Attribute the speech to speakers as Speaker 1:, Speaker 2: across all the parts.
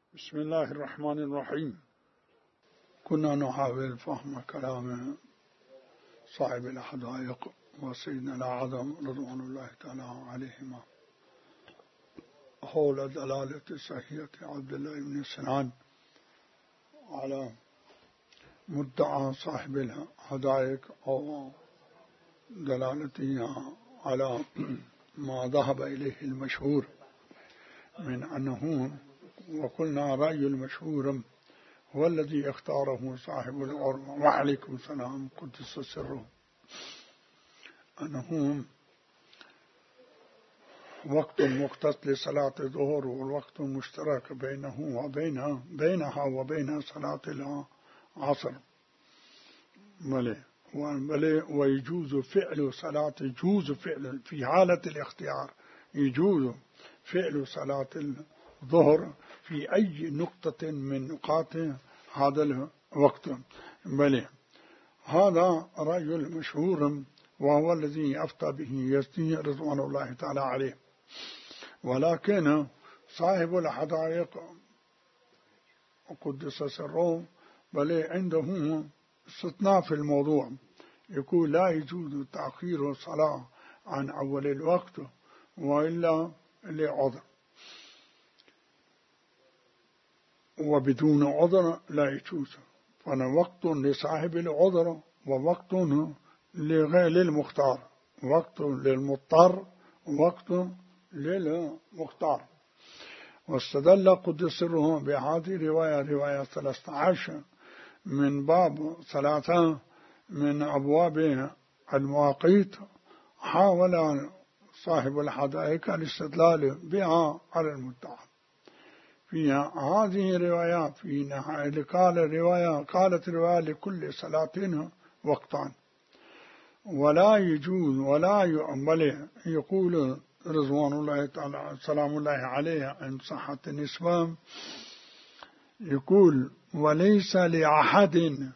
Speaker 1: بسم الله الرحمن الرحيم. كنا نحاول فهم كلام صاحب الحدائق وسيدنا الأعظم رضوان الله تعالى عليهما حول دلالة صحية عبد الله بن سنان على مدعى صاحب الحدائق أو دلالته على ما ذهب إليه المشهور من أنه، وقلنا رأي المشهور هو الذي اختاره صاحب العرم وعليكم السلام قدس سره، أنه وقت مختص لصلاة الظهر والوقت مشترك بينها وبين صلاة العصر، ويجوز فعل في حالة الاختيار يجوز فعل صلاة الظهر في أي نقطة من نقاط هذا الوقت. هذا رأي المشهور وهو الذي أفتى به يزدي رضوان الله تعالى عليه. ولكن صاحب الحدائق قدس سره عنده استثناء في الموضوع، يقول لا يجوز تأخير الصلاة عن أول الوقت وإلا لعذر، وبدون عذر لا يجوز، فأنا وقت لصاحب العذر ووقت للمختار، وقت للمضطر ووقت للمختار. واستدل قدس سره بهذه رواية 13 من باب 3 من أبواب المواقيت، حاول صاحب الحدائق الاستدلال بها على المدعى. في هذه الروايات في نهاية قالت رواية لكل صلاة وقتان، ولا يجوز ولا يؤمل. يقول رضوان الله تعالى سلام الله عليه عن صحة النسبة، يقول وليس لأحد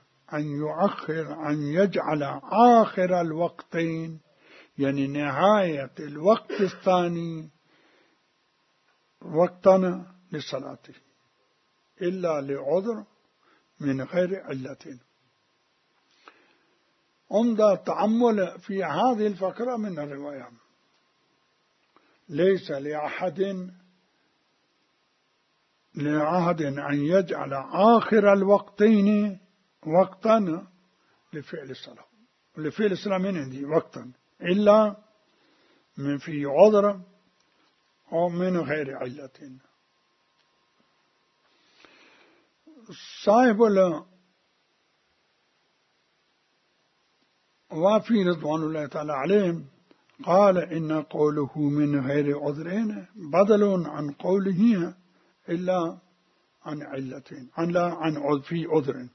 Speaker 1: أن يجعل آخر الوقتين، يعني نهاية الوقت الثاني، وقتا لصلاته إلا لعذر من غير علة. عند تأمل في هذه الفقرة من الرواية، ليس لأحد أن يجعل آخر الوقتين وقتا لفعل الصلاة، لفعل الصلاة من عندي وقتا إلا من في عذر أو من غير علة. صاحب الوافي رضوان الله تعالى عليهم قال إن قوله من غير عذرين بدل عن قوله إلا عن علتين، عن في عذر.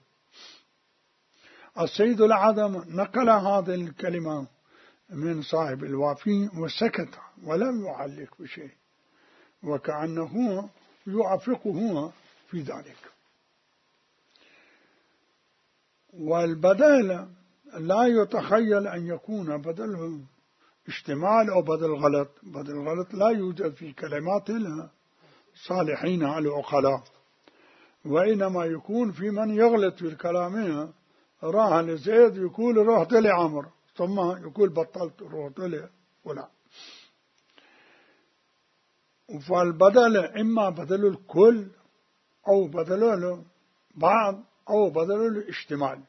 Speaker 1: السيد الأعظم نقل هذه الكلمة من صاحب الوافي وسكت ولم يعلق بشيء، وكأنه يوافقه في ذلك. والبدل لا يتخيل أن يكون بدل اشتمال أو بدل غلط. بدل غلط لا يوجد في كلمات الصالحين على العقلاء، وإنما يكون في من يغلط في الكلام. راح لزيد يقول رحت لعمر، ثم يقول بطلت رحت له ولا. فالبدل إما بدل الكل أو بدل بعض أو بدل الاشتمال.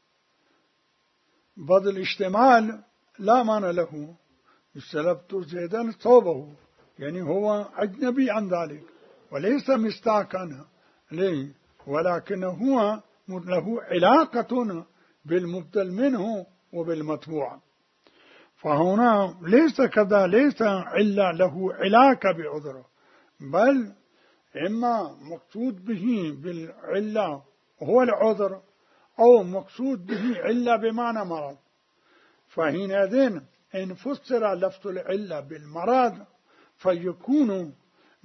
Speaker 1: بدل الاشتمال لا معنى له، استلبت زيدا ثوبه، يعني هو أجنبي عن ذلك وليس مستاكا ليه، ولكن هو له علاقة بالمبدل منه وبالمتبوع. فهنا ليس كذا، ليس إلا له علاقة بعذره، بل إما مقصود به بالعلة هو العذر، أو مقصود به علة بمعنى مرض. فحينئذ إن فسر لفظ العلة بالمرض فيكون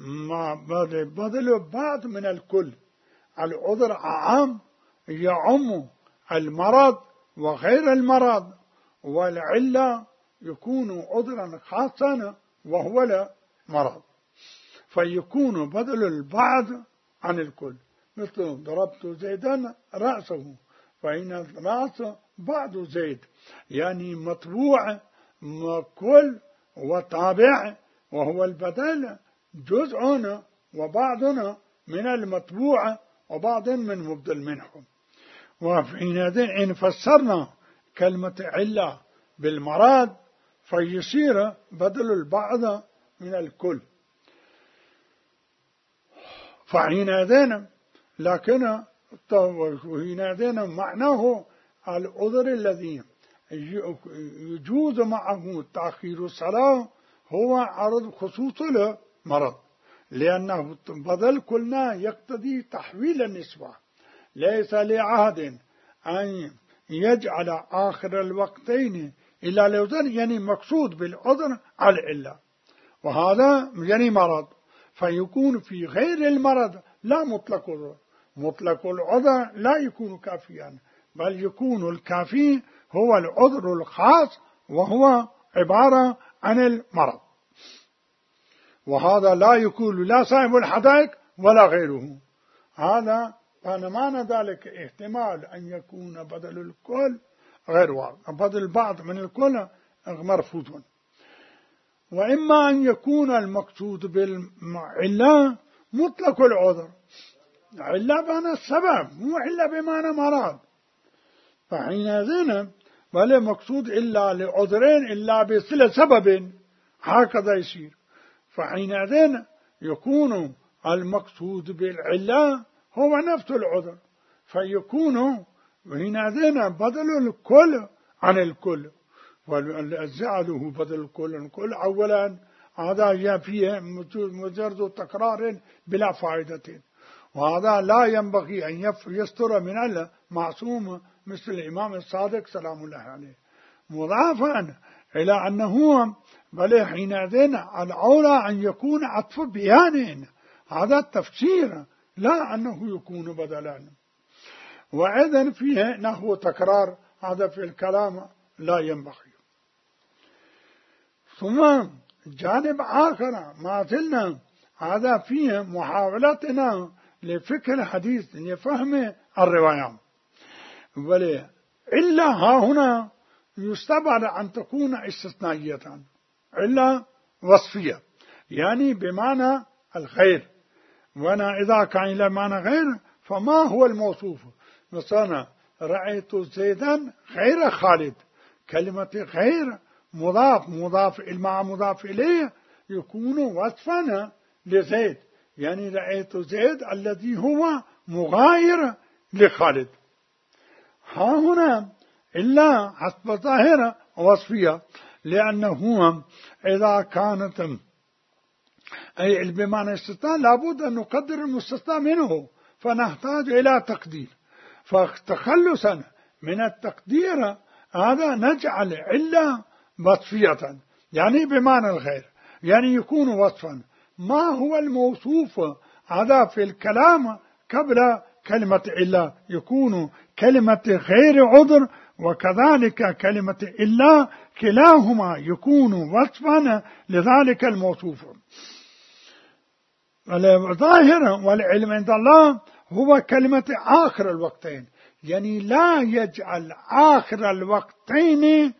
Speaker 1: بدل بعض من الكل. العذر عام يعم المرض وغير المرض، والعلة يكون عذرا خاصا وهو المرض، فيكون بدل البعض عن الكل، مثل ضربت زيدا رأسه، فإن الرأس بعض زيد، يعني مطبوع كل وطابع، وهو البدل جزء وبعض من المطبوع وبعض من مبدل منهم. وحينئذ إن فسرنا كلمة علة بالمراد فيصير بدل البعض من الكل. فحينئذ لكن حينئذ معناه العذر الذي يجوز معه تأخير الصلاة هو عرض خصوص المرض، لأنه بدل كلنا يقتضي تحويل النسبة، ليس لعهد أن يجعل آخر الوقتين إلا لوزن، يعني مقصود بالعذر على العلة، وهذا يعني مرض، فيكون في غير المرض لا مطلق عذر، مطلق العذر لا يكون كافيا، بل يكون الكافي هو العذر الخاص وهو عبارة عن المرض، وهذا لا يكون لا صاحب الحدائق ولا غيره. هذا كان معنى ذلك احتمال أن يكون بدل الكل غير واقع، بدل البعض من الكل مرفوض، وإما أن يكون المقصود بالعلة مطلق العذر، علة بمعنى السبب مو علة بمعنى مرض، فحينئذ بل مقصود إلا لعذرين إلا بصلة سبب، هكذا يصير، فحينئذ يكون المقصود بالعلة هو نفس العذر، فيكون حينئذ بدل الكل عن الكل، وجعله بدل الكل أولا هذا فيه مجرد تكرار بلا فائدة، وهذا لا ينبغي أن يستر من المعصوم مثل الإمام الصادق سلام الله عليه، مضافا إلى أنه بل حينئذ الأولى أن يكون عطف بيان، هذا التفسير، لا أنه يكون بدلا، وإذن فيه نحو تكرار، هذا في الكلام لا ينبغي. ثم جانب آخر ما زلنا هذا فيه محاولتنا لفكر الحديث لفهم الرواية، إلا ها هنا يستبعد أن تكون استثنائية، إلا وصفية يعني بمعنى الخير، وانا إذا كان إلى معنى غير فما هو الموصوف؟ مثلا رأيت زيدا غير خالد، كلمة غير مضاف مع مضاف إليه يكون وصفا لزيد، يعني رأيت زيد الذي هو مغاير لخالد. ها هنا إلا حسب ظاهرة وصفية، لأنه إذا كانت أي بمعنى استثناء لابد أن نقدر المستثنى منه، فنحتاج إلى تقدير، فتخلصا من التقدير هذا نجعل علة وصفية يعني بمعنى الغير، يعني يكون وصفا. ما هو الموصوف هذا في الكلام قبل كلمة إلا؟ يكون كلمة غير عذر وكذلك كلمة إلا، كلاهما يكون وصفا لذلك الموصوف. الظاهر والعلم عند الله هو كلمة آخر الوقتين، يعني لا يجعل آخر الوقتين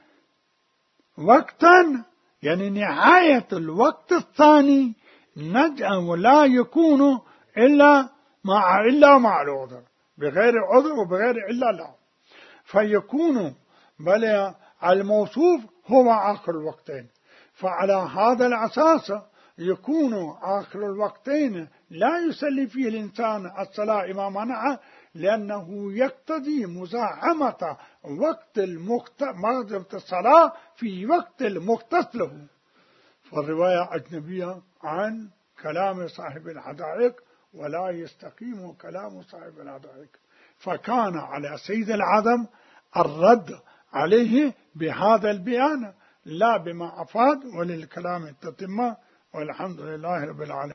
Speaker 1: وقتا، يعني نهاية الوقت الثاني نجعل لا يكون إلا مع العذر، بغير عذر وبغير إلا لا، فيكون بل الموصوف هو آخر الوقتين. فعلى هذا الأساس يكون آخر الوقتين لا يصلي فيه الإنسان الصلاة إمامنا، لأنه يقتضي مزاحمة وقت الصلاة في وقت المختص له، فالرواية أجنبية عن كلام صاحب الحدائق ولا يستقيم كلام صاحب الحدائق، فكان على سيد العدم الرد عليه بهذا البيان لا بما أفاد، وللكلام التتمة، والحمد لله رب العالمين.